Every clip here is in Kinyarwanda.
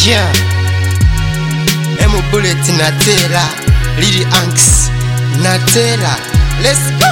Yeah. Bullet natera, Lily Anks natera. Let's go.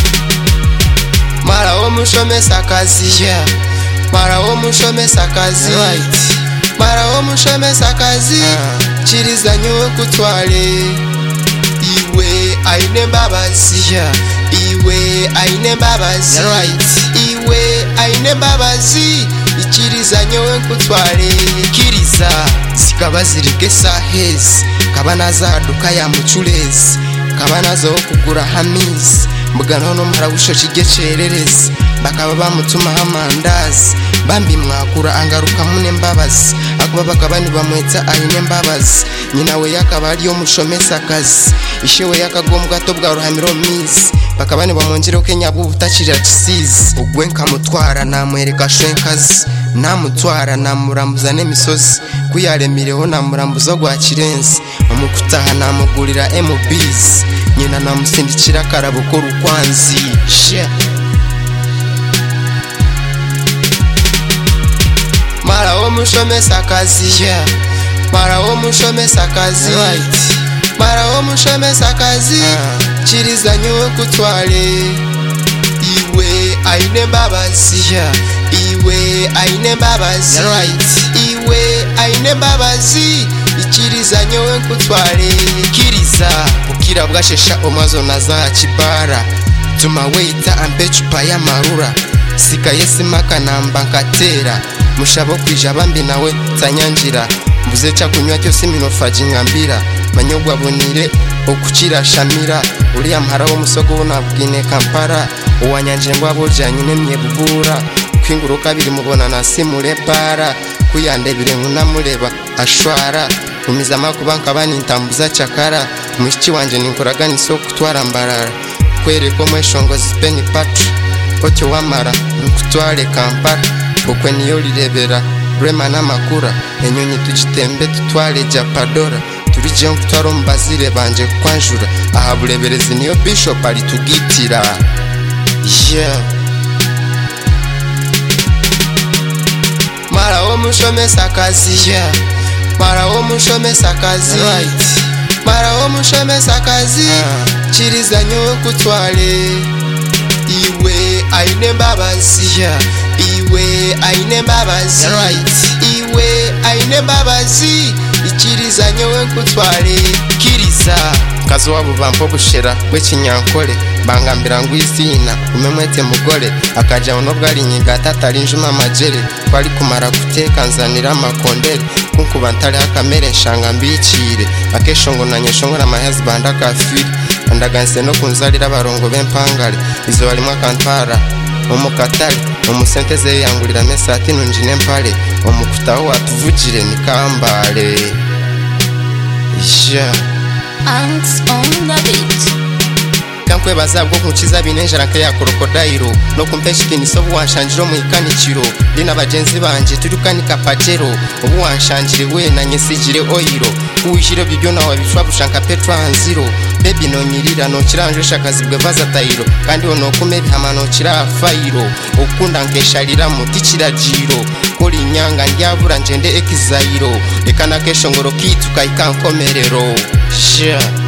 Mara omushomesa kazi. Yeah. Mara omushomesa kazi. Right. Mara omushomesa kazi. Chiriza nyowe kutwale. Iwe aine mbabazi. Yeah. Iwe aine mbabazi. Right. Iwe aine mbabazi. Ichiriza nyowe kutwale. Kiriza zikaba zirigesa hezi, kaba nazaduka ya mucurezi, kaba nazo kugura hamizi, mbugano no marabusho kigecererezi, bakaba bamutuma amandazi, bambi mwakura angaruka mune mbabazi, akuba bakaba ni bamweta aine mbabazi, nyina we yakaba ariyo mushomesa kazi, ishewe yakagombwa to bwa ruhamiro mizi, bakaba ni bamongero Kenya butacira kisizi, ugwenka mutwara namwereka shwenkazi, namutwara namurambuza n'imisozi, kuyaremireho namurambuza gwa kirenzi, omukutaha namugurira MBs, nyina namusindikira karabo ko rukwanzi. Mara omushomesa kazi. Yeah. Mara omushomesa kazi. Right. Mara omushomesa kazi. Chiriza nyowe kutwale. Iwe aine mbabazi. Yeah. Iwe aine mbabazi. Right. Iwe aine mbabazi. Ichiriza nyowe kutwale. Kiriza ukira bwashesha omwazo naza kibara, tuma weita ampe chupa ya marura, sika yesimaka namba nkatera, mushabo kwija bambi nawe tanyanjira, mbuze cha kunywa cyose minofaji ngambira, manyogwa bonire okukira shamira, uri amhara wo musogo nabwine Kampala, uwanyanje ngwabo janyine myebubura, kwinguruka biri mubona nasimure para, kuyandebire nkunamureba ashwara, kumiza makuba nkabani ntambuza chakara, mushiki wanje ninkoraga niso kutwara mbarara, kwereko mweshongo zipeni patu, otyo wamara nkutware Kampala, okwe niyo lirebera rema n'amakura, enyonyi tugitembe tutware Japadora, turije nkutwaro mbazire banje kwanjura, aha bureberezi niyo Bishop ali tugitira. Yeah. Mara omushomesa kazi. Yeah. Mara omushomesa kazi. Right. Mara omushomesa kazi. Chiriza nyowe kutwale. Iwe aine mbabazi. Yeah. Iwe aine mbabazi. Right. Iwe aine mbabazi. Ichiriza nyowe kutwale. Kiriza kazo wabo bampo bushera bw'ekinyankole, bangambira ngwizina umemwete mugore, akaja ono bwari nyiga tatari njuma amajere, kwari kumara guteka nzanira amakondere, kunkuba ntari akamere nshanga mbicire, akeshongo nanyeshongora amahezu banda kafiri, andaganse no kunzalira abarongo b'empangare, izo barimwa Kampala omukatale, omusenteze yangurira mesati nunjine mpale, omukutaho watuvugire ni Kambale. Yeah. Anks on the beat. Kankwe bazabwo kunkiza binenjara nke ya krokodilo, no kumpeshikini sobu wanshanjiro mu ikanikiro, lina bagenzi banje turukanika pajero, obu wanshanjire we na nyesigire oiro, uwishiro bibyo nawe bishwa bushanka petrol anziro, baby no nyirira no kiranje shakazibwe vaza tayiro, kandi ono kume bihamano kira fayiro, okunda nkeshalira mutikira jiro, koli nyanga ndyabura njende ekizairo, lekana keshongoro kitu kaikankomerero. Yeah.